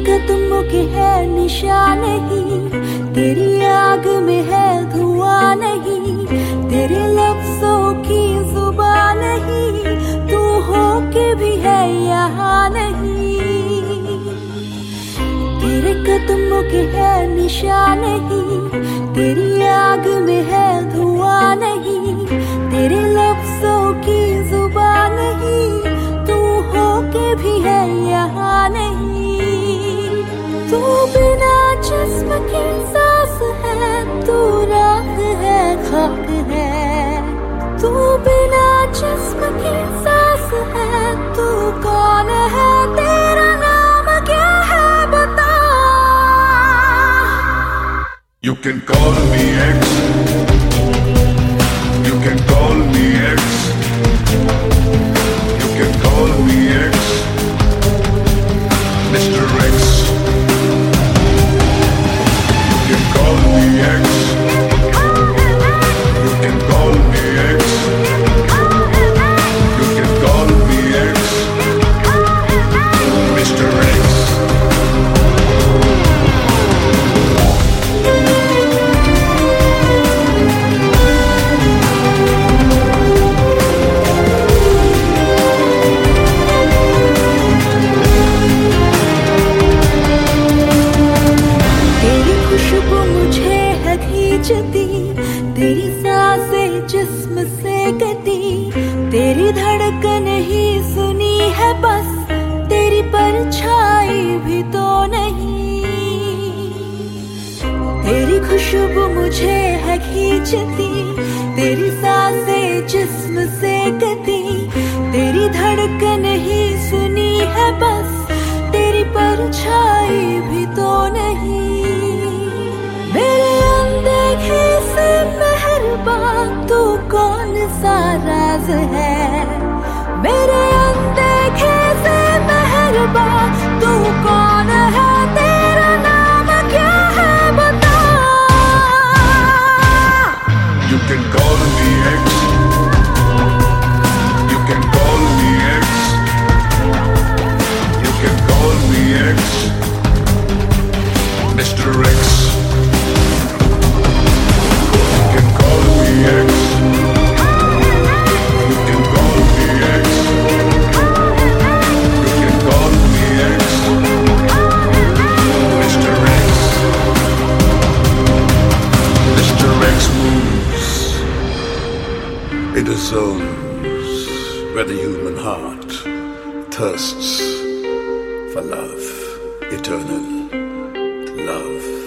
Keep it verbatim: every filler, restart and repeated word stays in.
कदमों के है निशान नहीं, तेरी आग में है धुआं नहीं, तेरे लफ्जों की जुबान नहीं, तू हो के भी है यहाँ नहीं। तेरे कदमों के है निशान नहीं, तेरी आग में है धुआं नहीं, तेरे लफ्जों की जुबान नहीं, तू हो के भी है यहाँ नहीं। तू बिना जिस्म के सांस है, तू राख है खाक है, तू बिना जिस्म के सांस है, तू कौन है, तेरा नाम क्या है बता। You can call me X, you can call me X, you can call me X, Mister X. You can call me X, you can call me X, you can call me X, Mister X. तेरी सांसें जिस्म से कटी, तेरी धड़कन ही सुनी है बस, तेरी परछाई भी तो नहीं। तेरी खुशबू मुझे है खींचती, तेरी सांसें जिस्म से कटी, तेरी धड़कन ही सुनी है बस, तेरी परछाई भी तो नहीं। मेरे अनदेखे से मेहरबान तू कौन सा राज है, मेरे अनदेखे से मेहरबान तू कौन है, तेरा नाम क्या है बता। You can call me X, you can call me X, you can call me X, Mister X. X. You can call me X. You can call me X. Mister X. Mister X moves into zones where the human heart thirsts for love, eternal love.